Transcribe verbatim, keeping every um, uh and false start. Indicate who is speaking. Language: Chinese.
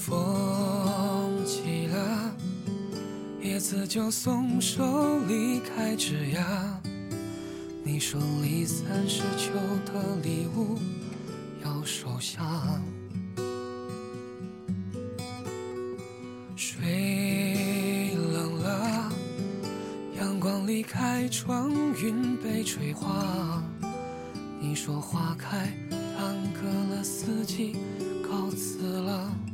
Speaker 1: 风起了，叶子就松手离开枝桠。你说离散是秋的礼物，要收下。水冷了，阳光离开窗，云被吹花。你说花开耽搁了四季，告辞了。